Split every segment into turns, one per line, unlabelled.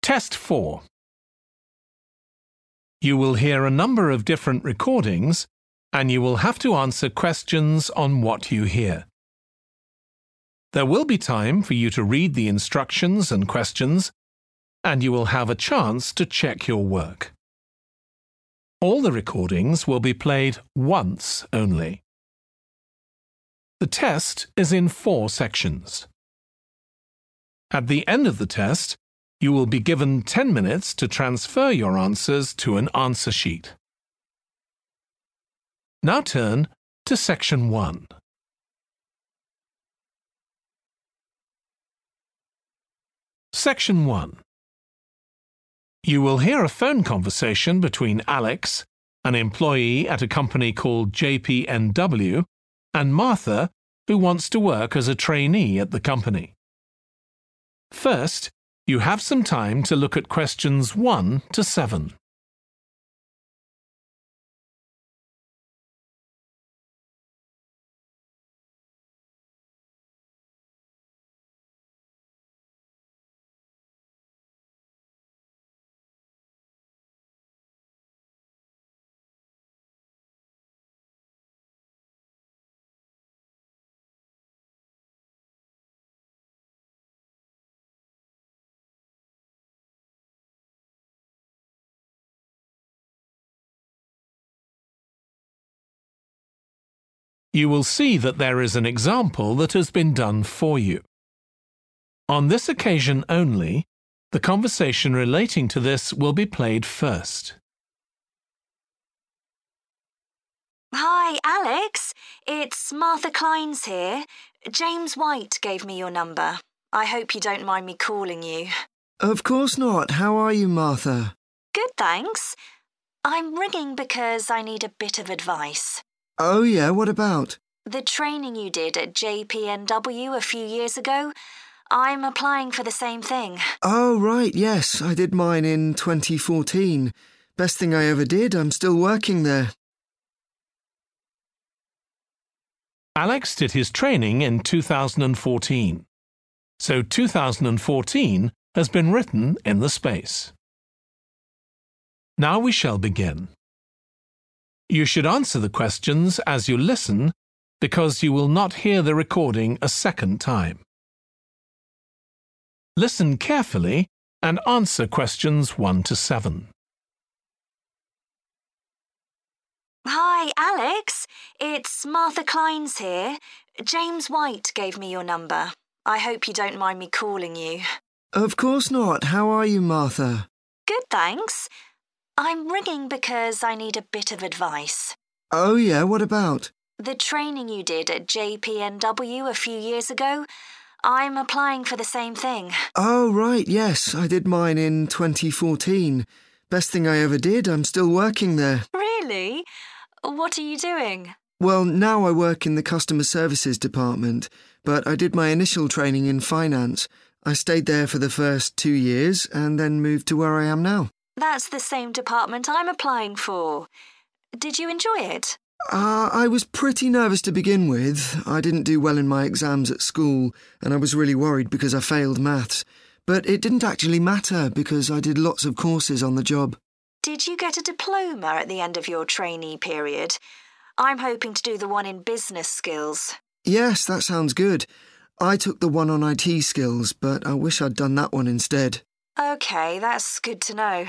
Test 4. You will hear a number of different recordings, and you will have to answer questions on what you hear. There will be time for you to read the instructions and questions, and you will have a chance to check your work. All the recordings will be played once only. The test is in 4 sections. At the end of the test, you will be given 10 minutes to transfer your answers to an answer sheet. Now turn to Section 1. Section 1. You will hear a phone conversation between Alex, an employee at a company called JPNW, and Martha, who wants to work as a trainee at the company. First, you have some time to look at questions 1 to 7. You will see that there is an example that has been done for you. On this occasion only, the conversation relating to this will be played first.
Hi, Alex. It's Martha Clines here. James White gave me your number. I hope you don't mind me calling you.
Of course not. How are you, Martha?
Good, thanks. I'm ringing because I need a bit of advice.
Oh, yeah, what about?
The training you did at JPNW a few years ago, I'm applying for the same thing.
Oh, right, yes, I did mine in 2014. Best thing I ever did, I'm still working there.
Alex did his training in 2014. So 2014 has been written in the space. Now we shall begin. You should answer the questions as you listen because you will not hear the recording a second time. Listen carefully and answer questions 1 to 7.
Hi, Alex. It's Martha Clines here. James White gave me your number. I hope you don't mind me calling you.
Of course not. How are you, Martha?
Good, thanks. I'm ringing because I need a bit of advice.
Oh, yeah, what about?
The training you did at JPNW a few years ago, I'm applying for the same thing.
Oh, right, yes, I did mine in 2014. Best thing I ever did, I'm still working there.
Really? What are you doing?
Well, now I work in the customer services department, but I did my initial training in finance. I stayed there for the first 2 years and then moved to where I am now.
That's the same department I'm applying for. Did you enjoy it?
I was pretty nervous to begin with. I didn't do well in my exams at school, and I was really worried because I failed maths. But it didn't actually matter because I did lots of courses on the job.
Did you get a diploma at the end of your trainee period? I'm hoping to do the one in business skills.
Yes, that sounds good. I took the one on IT skills, but I wish I'd done that one instead.
OK, that's good to know.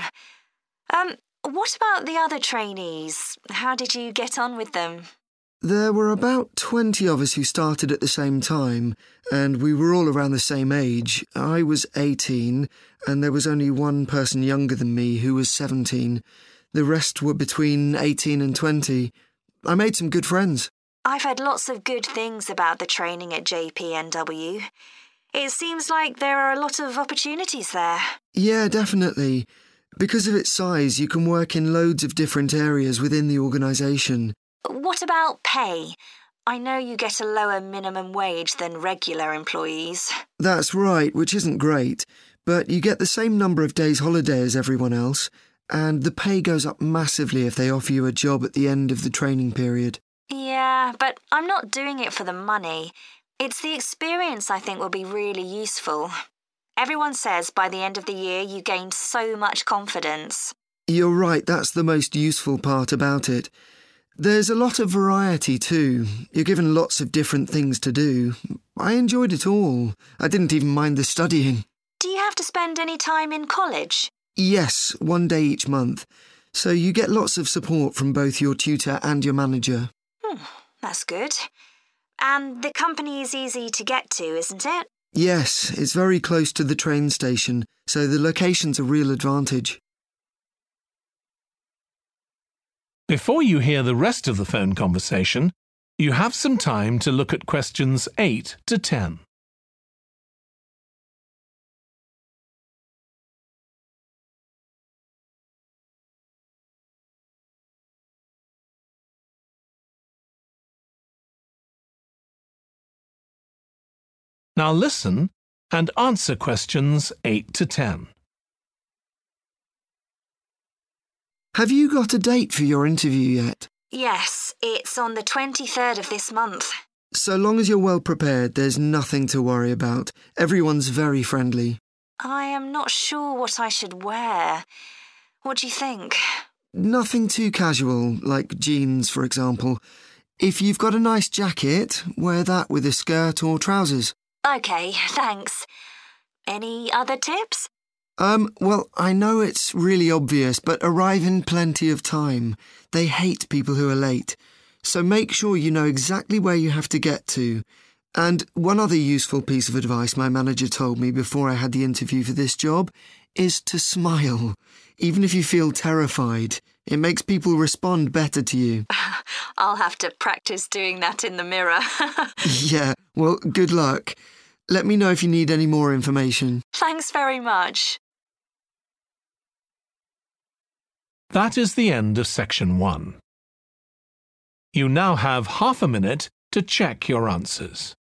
What about the other trainees? How did you get on with them?
There were about 20 of us who started at the same time, and we were all around the same age. I was 18, and there was only one person younger than me who was 17. The rest were between 18 and 20. I made some good friends.
I've heard lots of good things about the training at JPNW. It seems like there are a lot of opportunities there.
Yeah, definitely. Because of its size, you can work in loads of different areas within the organisation.
What about pay? I know you get a lower minimum wage than regular employees.
That's right, which isn't great, but you get the same number of days holiday as everyone else, and the pay goes up massively if they offer you a job at the end of the training period.
Yeah, but I'm not doing it for the money. It's the experience I think will be really useful. Everyone says by the end of the year you gained so much confidence.
You're right, that's the most useful part about it. There's a lot of variety too. You're given lots of different things to do. I enjoyed it all. I didn't even mind the studying.
Do you have to spend any time in college?
Yes, 1 day each month. So you get lots of support from both your tutor and your manager.
That's good. And the company is easy to get to, isn't it?
Yes, it's very close to the train station, so the location's a real advantage.
Before you hear the rest of the phone conversation, you have some time to look at questions 8 to 10. Now listen and answer questions 8 to 10.
Have you got a date for your interview yet?
Yes, it's on the 23rd of this month.
So long as you're well prepared, there's nothing to worry about. Everyone's very friendly.
I am not sure what I should wear. What do you think?
Nothing too casual, like jeans, for example. If you've got a nice jacket, wear that with a skirt or trousers.
OK, thanks. Any other tips?
Well, I know it's really obvious, but arrive in plenty of time. They hate people who are late. So make sure you know exactly where you have to get to. And one other useful piece of advice my manager told me before I had the interview for this job is to smile, even if you feel terrified. It makes people respond better to you.
I'll have to practice doing that in the mirror.
Yeah, well, good luck. Let me know if you need any more information.
Thanks very much.
That is the end of section 1. You now have half a minute to check your answers.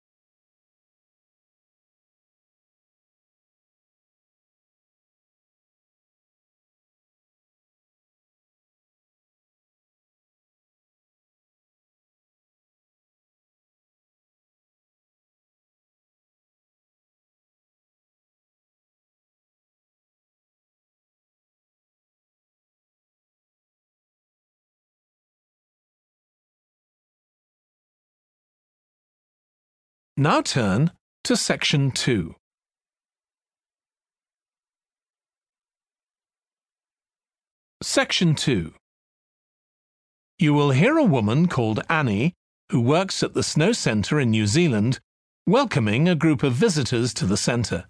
Now turn to section 2. Section 2. You will hear a woman called Annie, who works at the Snow Centre in New Zealand, welcoming a group of visitors to the centre.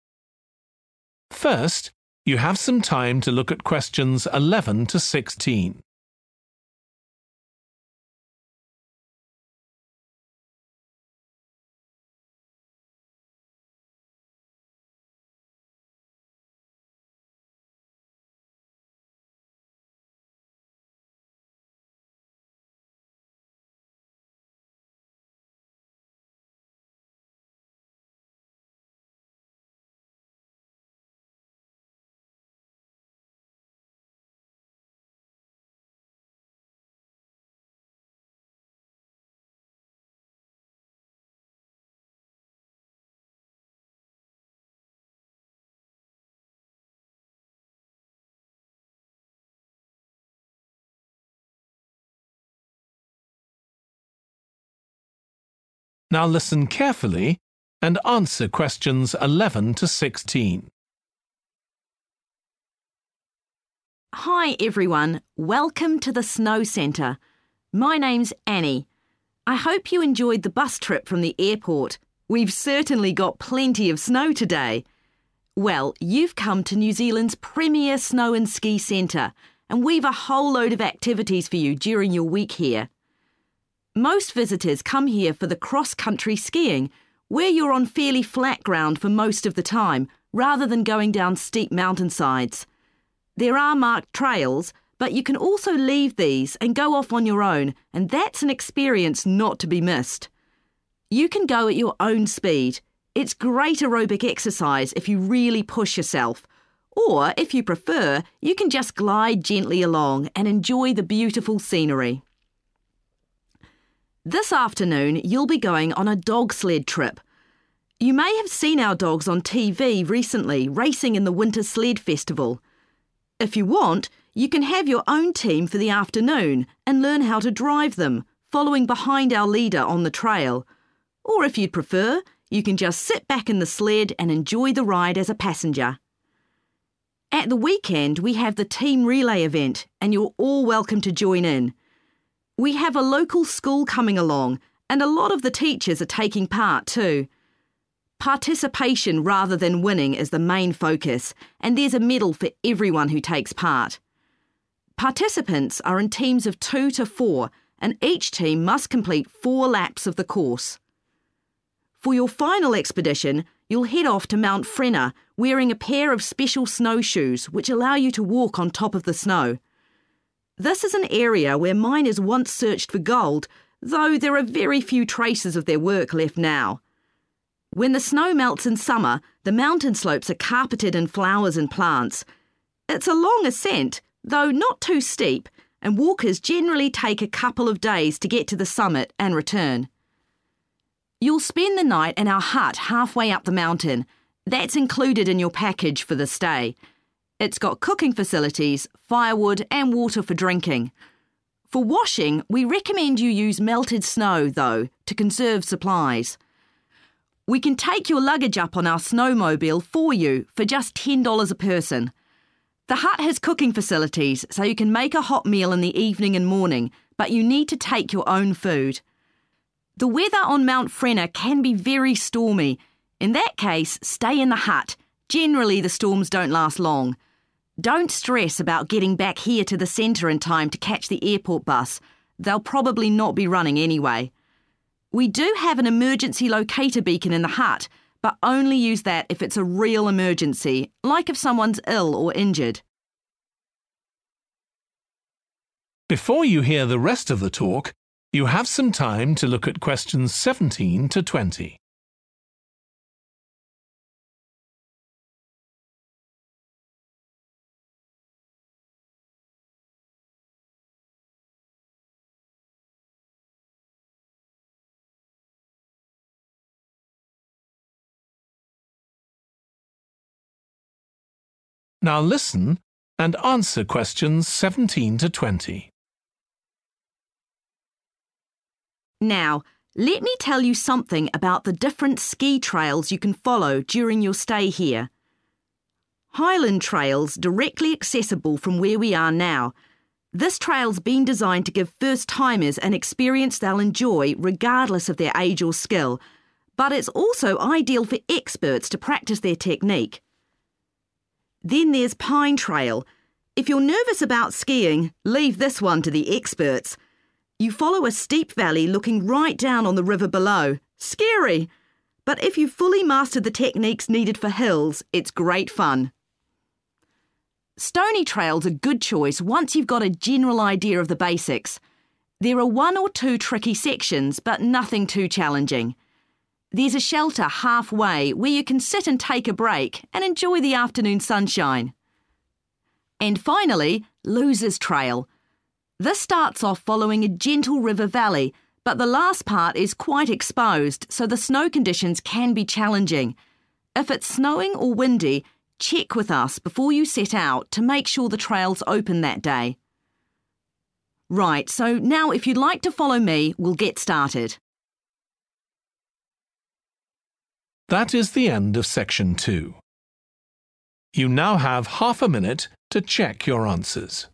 First, you have some time to look at questions 11 to 16. Now listen carefully and answer questions 11 to 16.
Hi everyone, welcome to the Snow Centre. My name's Annie. I hope you enjoyed the bus trip from the airport. We've certainly got plenty of snow today. Well, you've come to New Zealand's premier snow and ski centre, and we've a whole load of activities for you during your week here. Most visitors come here for the cross-country skiing, where you're on fairly flat ground for most of the time, rather than going down steep mountainsides. There are marked trails, but you can also leave these and go off on your own, and that's an experience not to be missed. You can go at your own speed. It's great aerobic exercise if you really push yourself. Or, if you prefer, you can just glide gently along and enjoy the beautiful scenery. This afternoon, you'll be going on a dog sled trip. You may have seen our dogs on TV recently racing in the Winter Sled Festival. If you want, you can have your own team for the afternoon and learn how to drive them, following behind our leader on the trail. Or if you'd prefer, you can just sit back in the sled and enjoy the ride as a passenger. At the weekend, we have the team relay event and you're all welcome to join in. We have a local school coming along and a lot of the teachers are taking part too. Participation rather than winning is the main focus, and there's a medal for everyone who takes part. Participants are in teams of 2 to 4, and each team must complete 4 laps of the course. For your final expedition, you'll head off to Mount Frenna wearing a pair of special snowshoes which allow you to walk on top of the snow. This is an area where miners once searched for gold, though there are very few traces of their work left now. When the snow melts in summer, the mountain slopes are carpeted in flowers and plants. It's a long ascent, though not too steep, and walkers generally take a couple of days to get to the summit and return. You'll spend the night in our hut halfway up the mountain. That's included in your package for the stay. It's got cooking facilities, firewood and water for drinking. For washing, we recommend you use melted snow, though, to conserve supplies. We can take your luggage up on our snowmobile for you for just $10 a person. The hut has cooking facilities, so you can make a hot meal in the evening and morning, but you need to take your own food. The weather on Mount Frenna can be very stormy. In that case, stay in the hut. Generally, the storms don't last long. Don't stress about getting back here to the centre in time to catch the airport bus. They'll probably not be running anyway. We do have an emergency locator beacon in the hut, but only use that if it's a real emergency, like if someone's ill or injured.
Before you hear the rest of the talk, you have some time to look at questions 17 to 20. Now listen and answer questions 17 to 20.
Now, let me tell you something about the different ski trails you can follow during your stay here. Highland Trail's directly accessible from where we are now. This trail's been designed to give first-timers an experience they'll enjoy regardless of their age or skill, but it's also ideal for experts to practice their technique. Then there's Pine Trail. If you're nervous about skiing, leave this one to the experts. You follow a steep valley looking right down on the river below. Scary! But if you've fully mastered the techniques needed for hills, it's great fun. Stony Trail's a good choice once you've got a general idea of the basics. There are 1 or 2 tricky sections, but nothing too challenging. There's a shelter halfway where you can sit and take a break and enjoy the afternoon sunshine. And finally, Losers Trail. This starts off following a gentle river valley, but the last part is quite exposed, so the snow conditions can be challenging. If it's snowing or windy, check with us before you set out to make sure the trail's open that day. Right, so now if you'd like to follow me, we'll get started.
That is the end of section 2. You now have half a minute to check your answers.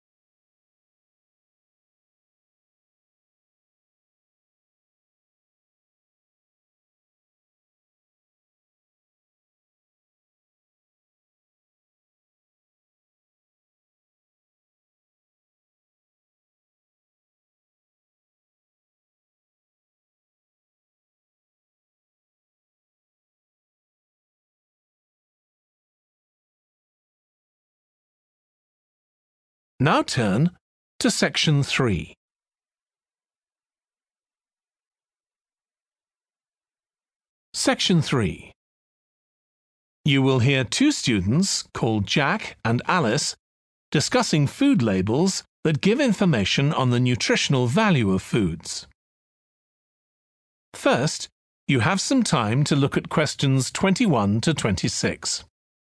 Now turn to section 3. Section 3. You will hear 2 students called Jack and Alice discussing food labels that give information on the nutritional value of foods. First, You have some time to look at questions 21 to 26.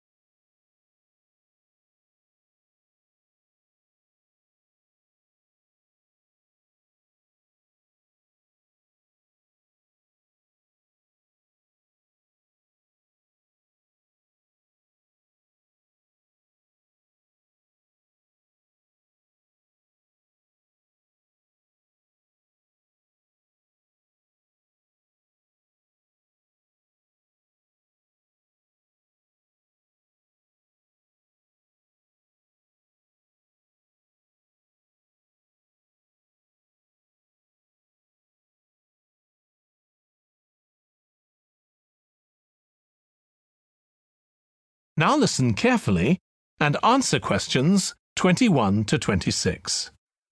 Now listen carefully and answer questions 21 to 26.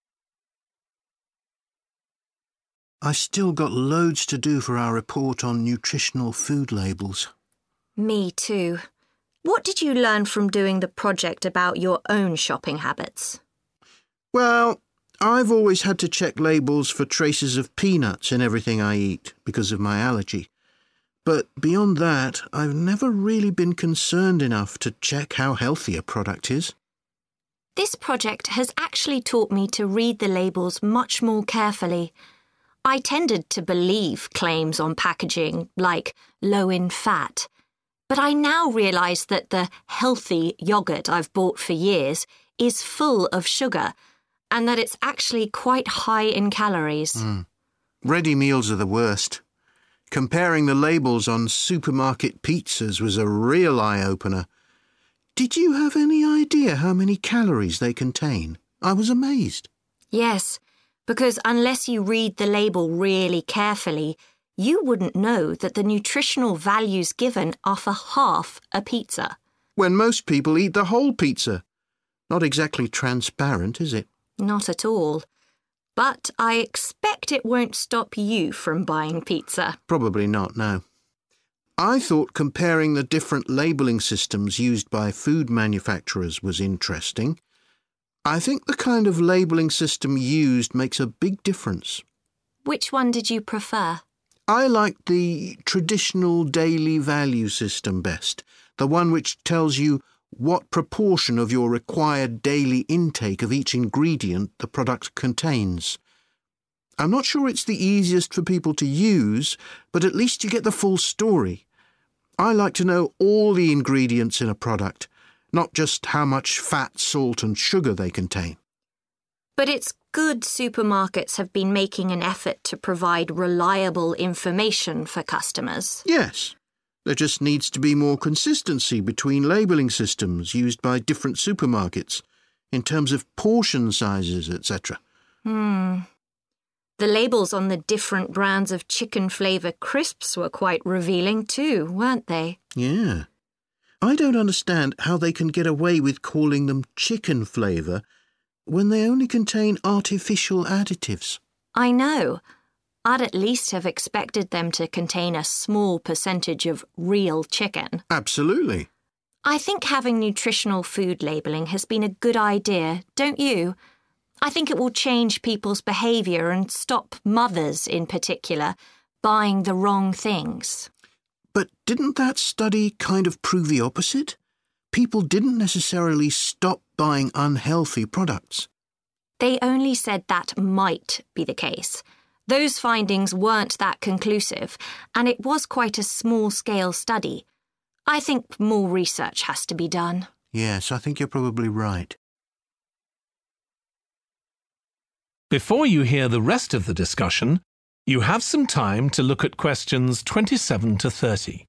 I've still got loads to do for our report on nutritional food labels.
Me too. What did you learn from doing the project about your own shopping habits?
Well, I've always had to check labels for traces of peanuts in everything I eat because of my allergy. But beyond that, I've never really been concerned enough to check how healthy a product is.
This project has actually taught me to read the labels much more carefully. I tended to believe claims on packaging, like low in fat. But I now realise that the healthy yoghurt I've bought for years is full of sugar, and that it's actually quite high in calories.
Ready meals are the worst. Comparing the labels on supermarket pizzas was a real eye-opener. Did you have any idea how many calories they contain? I was amazed.
Yes, because unless you read the label really carefully, you wouldn't know that the nutritional values given are for half a pizza.
When most people eat the whole pizza. Not exactly transparent, is it?
Not at all. But I expect it won't stop you from buying pizza.
Probably not, no. I thought comparing the different labelling systems used by food manufacturers was interesting. I think the kind of labelling system used makes a big difference.
Which one did you prefer?
I liked the traditional daily value system best, the one which tells you what proportion of your required daily intake of each ingredient the product contains. I'm not sure it's the easiest for people to use, but at least you get the full story. I like to know all the ingredients in a product, not just how much fat, salt and sugar they contain.
But it's good supermarkets have been making an effort to provide reliable information for customers.
Yes. There just needs to be more consistency between labelling systems used by different supermarkets in terms of portion sizes, etc.
The labels on the different brands of chicken flavour crisps were quite revealing too, weren't they?
Yeah. I don't understand how they can get away with calling them chicken flavour when they only contain artificial additives.
I know. I'd at least have expected them to contain a small percentage of real chicken.
Absolutely.
I think having nutritional food labelling has been a good idea, don't you? I think it will change people's behaviour and stop mothers, in particular, buying the wrong things.
But didn't that study kind of prove the opposite? People didn't necessarily stop buying unhealthy products.
They only said that might be the case. Those findings weren't that conclusive, and it was quite a small-scale study. I think more research has to be done.
Yes, I think you're probably right.
Before you hear the rest of the discussion, you have some time to look at questions 27 to 30.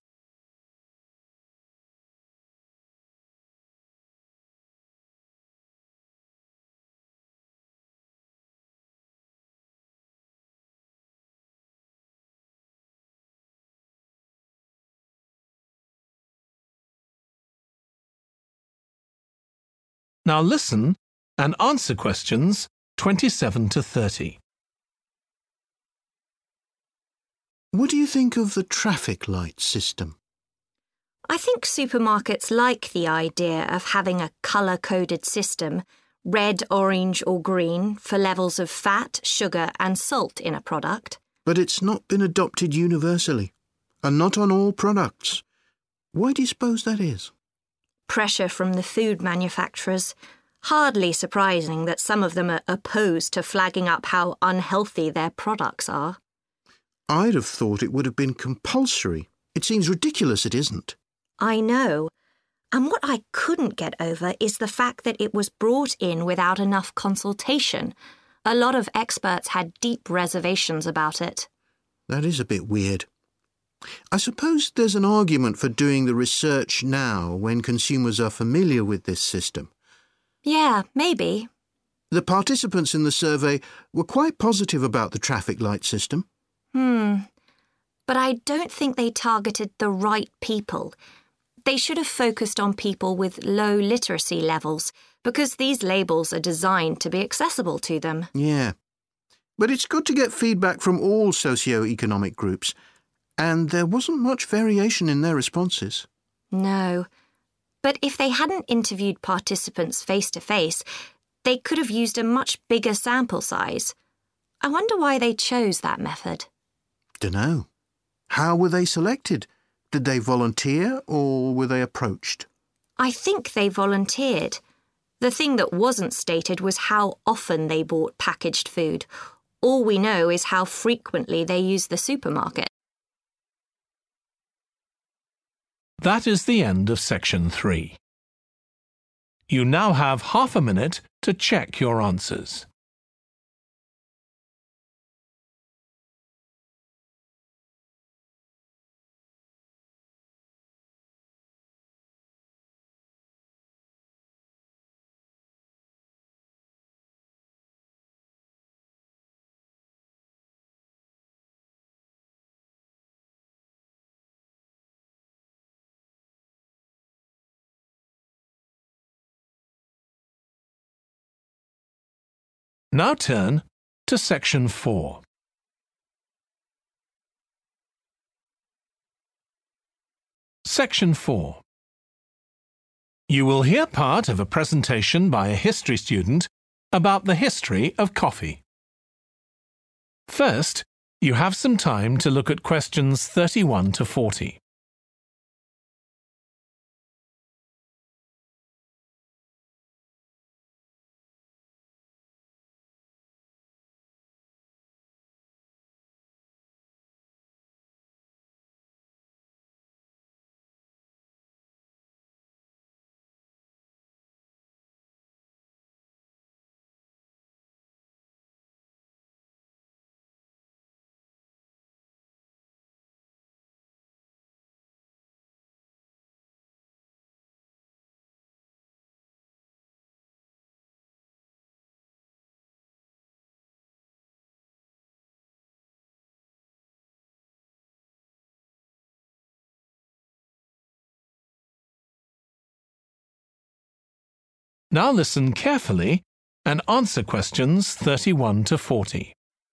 Now listen and answer questions 27 to 30.
What do you think of the traffic light system?
I think supermarkets like the idea of having a colour-coded system, red, orange or green, for levels of fat, sugar and salt in a product.
But it's not been adopted universally. and not on all products. Why do you suppose that is?
Pressure from the food manufacturers. Hardly surprising that some of them are opposed to flagging up how unhealthy their products are.
I'd have thought it would have been compulsory. It seems ridiculous it isn't.
I know. And what I couldn't get over is the fact that it was brought in without enough consultation. A lot of experts had deep reservations about it.
That is a bit weird. I suppose there's an argument for doing the research now when consumers are familiar with this system.
Yeah, maybe.
The participants in the survey were quite positive about the traffic light system.
But I don't think they targeted the right people. They should have focused on people with low literacy levels, because these labels are designed to be accessible to them.
Yeah. But it's good to get feedback from all socio-economic groups, and there wasn't much variation in their responses.
No. But if they hadn't interviewed participants face-to-face, they could have used a much bigger sample size. I wonder why they chose that method.
Dunno. How were they selected? Did they volunteer or were they approached?
I think they volunteered. The thing that wasn't stated was how often they bought packaged food. All we know is how frequently they used the supermarket.
That is the end of section 3. You now have half a minute to check your answers. Now turn to section 4. Section 4. You will hear part of a presentation by a history student about the history of coffee. First, you have some time to look at questions 31 to 40. Now listen carefully and answer questions 31 to 40.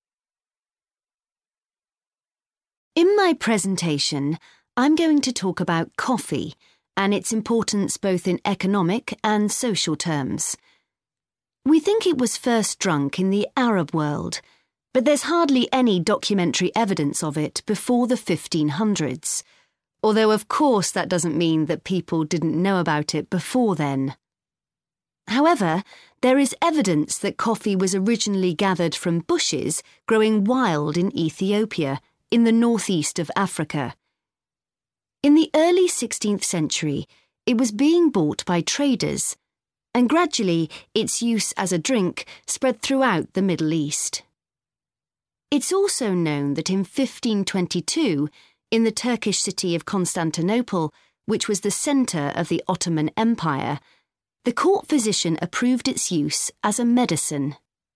In my presentation, I'm going to talk about coffee and its importance both in economic and social terms. We think it was first drunk in the Arab world, but there's hardly any documentary evidence of it before the 1500s, although of course that doesn't mean that people didn't know about it before then. However, there is evidence that coffee was originally gathered from bushes growing wild in Ethiopia, in the northeast of Africa. In the early 16th century, it was being bought by traders, and gradually its use as a drink spread throughout the Middle East. It's also known that in 1522, in the Turkish city of Constantinople, which was the centre of the Ottoman Empire, the court physician approved its use as a medicine.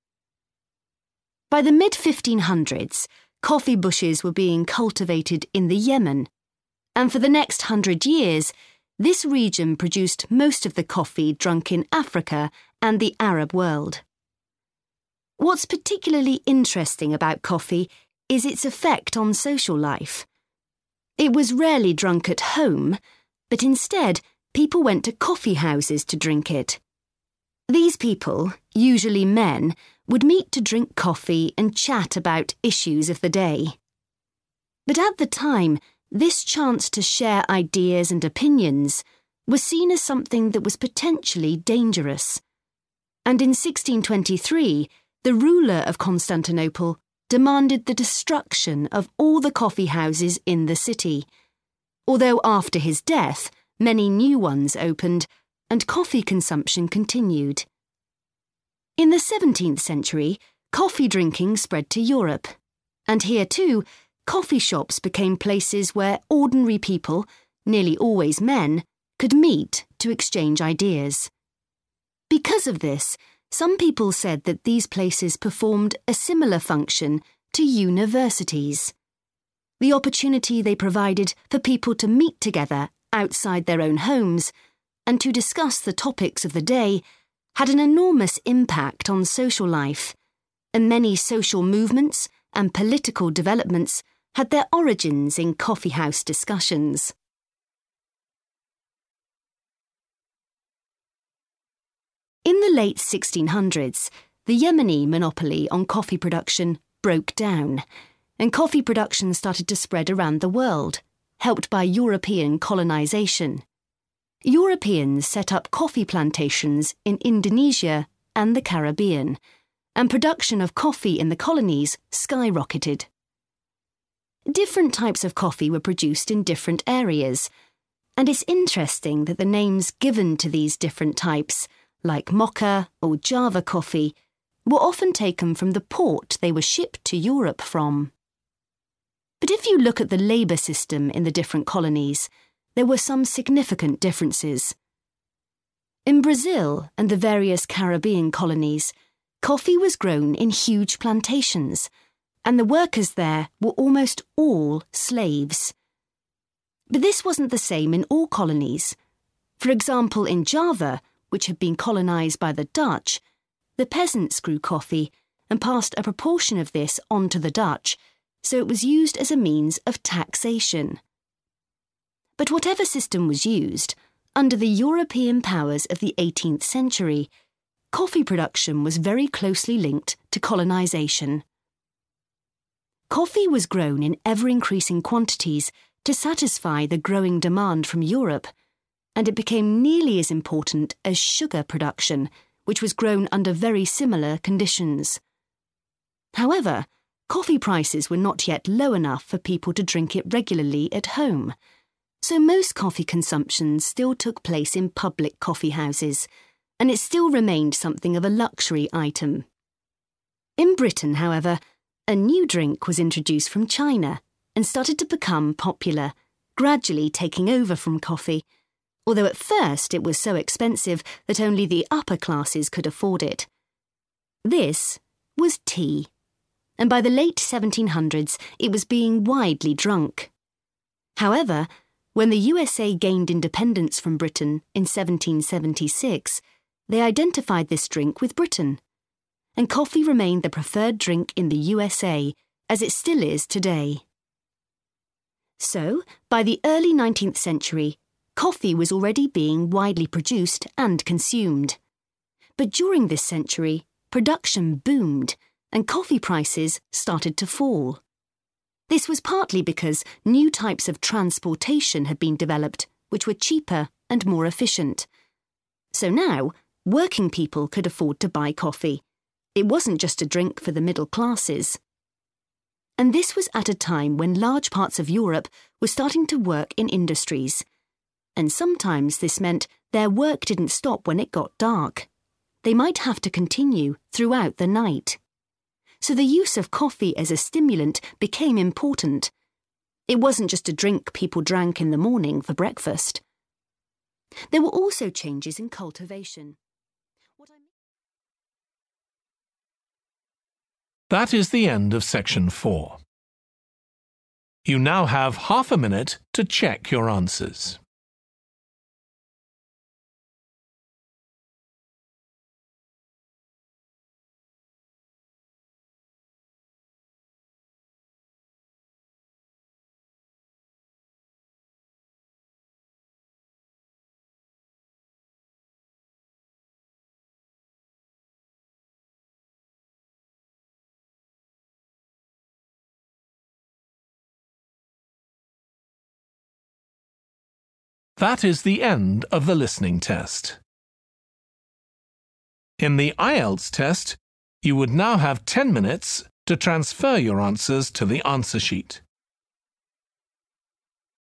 By the mid-1500s, coffee bushes were being cultivated in the Yemen, and for the next 100 years, this region produced most of the coffee drunk in Africa and the Arab world. What's particularly interesting about coffee is its effect on social life. It was rarely drunk at home, but instead, people went to coffee houses to drink it. These people, usually men, would meet to drink coffee and chat about issues of the day. But at the time,
this chance to share ideas and opinions was seen as something that was potentially dangerous. And in 1623, the ruler of Constantinople demanded the destruction of all the coffee houses in the city, although after his death, many new ones opened and coffee consumption continued. In the 17th century, coffee drinking spread to Europe, and here too, coffee shops became places where ordinary people, nearly always men, could meet to exchange ideas. Because of this, some people said that these places performed a similar function to universities. The opportunity they provided for people to meet together outside their own homes and to discuss the topics of the day had an enormous impact on social life, and many social movements and political developments had their origins in coffeehouse discussions. In the late 1600s, the Yemeni monopoly on coffee production broke down, and coffee production started to spread around the world, helped by European colonisation. Europeans set up coffee plantations in Indonesia and the Caribbean, and production of coffee in the colonies skyrocketed. Different types of coffee were produced in different areas, and it's interesting that the names given to these different types, like Mocha or Java coffee, were often taken from the port they were shipped to Europe from. But if you look at the labour system in the different colonies, there were some significant differences. In Brazil and the various Caribbean colonies, coffee was grown in huge plantations, and the workers there were almost all slaves. But this wasn't the same in all colonies. For example, in Java, which had been colonised by the Dutch, the peasants grew coffee and passed a proportion of this on to the Dutch, so it was used as a means of taxation. But whatever system was used, under the European powers of the 18th century, coffee production was very closely linked to colonisation. Coffee was grown in ever-increasing quantities to satisfy the growing demand from Europe, and it became nearly as important as sugar production, which was grown under very similar conditions. However, coffee prices were not yet low enough for people to drink it regularly at home, so most coffee consumption still took place in public coffee houses, and it still remained something of a luxury item. In Britain, however, a new drink was introduced from China and started to become popular, gradually taking over from coffee, although at first it was so expensive that only the upper classes could afford it. This was tea, and by the late 1700s it was being widely drunk. However, when the USA gained independence from Britain in 1776, they identified this drink with Britain, and coffee remained the preferred drink in the USA, as it still is today. So, by the early 19th century, coffee was already being widely produced and consumed. But during this century, production boomed and coffee prices started to fall. This was partly because new types of transportation had been developed, which were cheaper and more efficient. So now, working people could afford to buy coffee. It wasn't just a drink for the middle classes. And this was at a time when large parts of Europe were starting to work in industries. And sometimes this meant their work didn't stop when it got dark. They might have to continue throughout the night. So the use of coffee as a stimulant became important. It wasn't just a drink people drank in the morning for breakfast. There were also changes in cultivation.
That is the end of section 4. You now have half a minute to check your answers. That is the end of the listening test. In the IELTS test, you would now have 10 minutes to transfer your answers to the answer sheet.